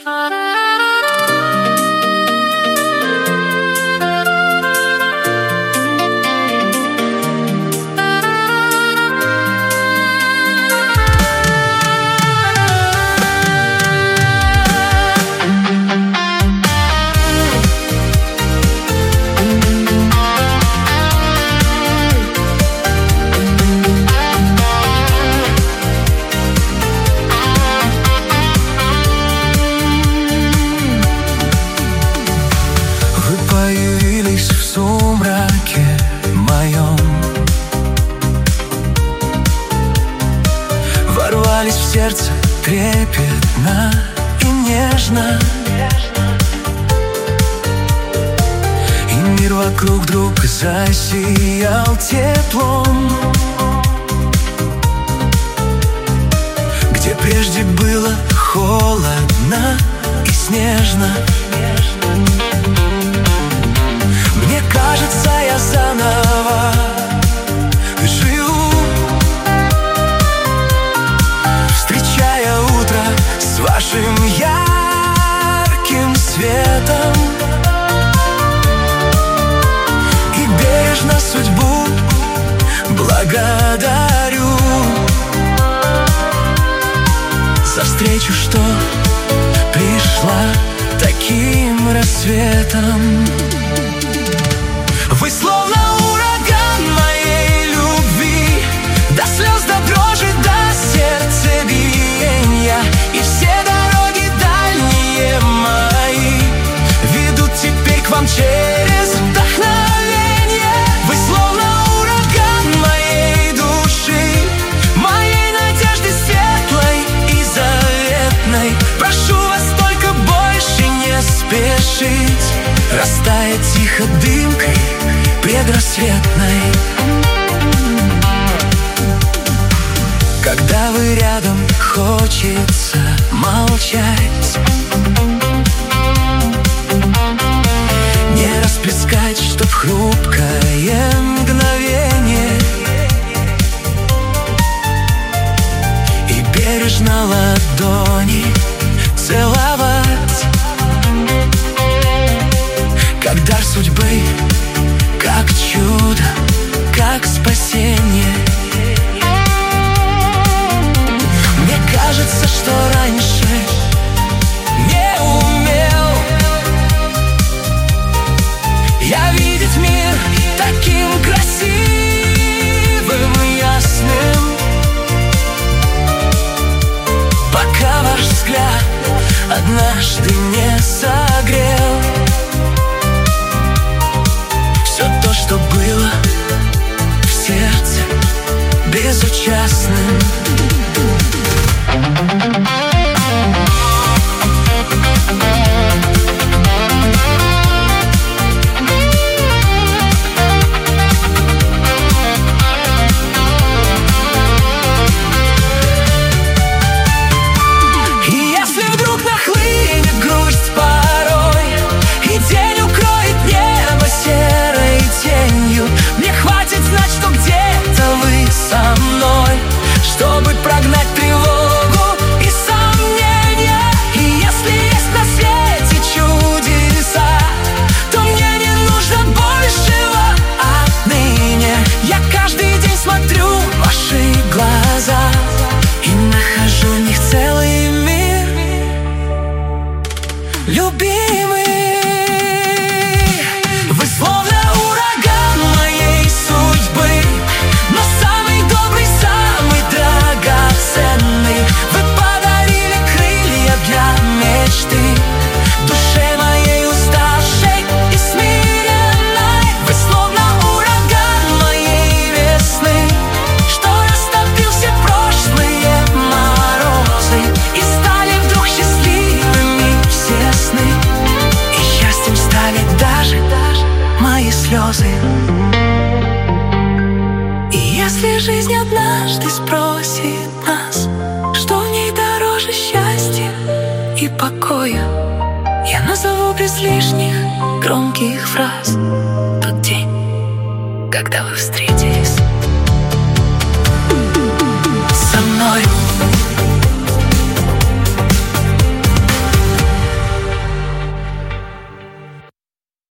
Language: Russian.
Ворвались в сердце трепетно и нежно, и мир вокруг вдруг засиял теплом. Где прежде было холодно и снежно, мне кажется, я заново живу, встречая утро с вашим ярким светом, и бережно судьбу благодарю за встречу, что пришла таким рассветом. Вы словно ураган моей любви, до слез, до дрожи, до сердцебиения, и все дороги дальние мои ведут теперь к вам через вдохновение. Вы словно ураган моей души, моей надежды светлой и заветной. Прошу вас только больше не спешить, растает тихо дымкой предрассветной. Когда вы рядом, хочется молчать, не расплескать, чтоб хрупкое мгновение, и бережно ладони целовать, как дар судьбы, как чудо, как спасение. Мне кажется, что раньше не умел я видеть мир таким красивым и ясным, пока ваш взгляд однажды не согрел все то, что было в сердце безучастным. И если вдруг нахлынет грусть порой, и день укроет небо серой тенью, мне хватит знать, что где-то вы со мной, чтобы прогнать тревогу и сомнения. И если есть на свете чудеса, то мне не нужно большего отныне. Я каждый день смотрю в ваши глаза и нахожу в них целый мир, любимый. Вы словно ураган моей судьбы, но самый добрый, самый драгоценный. Вы подарили крылья для мечты душе моей уставшей и смиренной. Вы словно ураган моей весны, что растопил все прошлые морозы, и стали вдруг счастливыми все сны, и счастьем стали даже мои слезы. И если жизнь однажды спросит нас, что в ней дороже счастья и покоя, я назову без лишних громких фраз тот день, когда вы встретились со мной.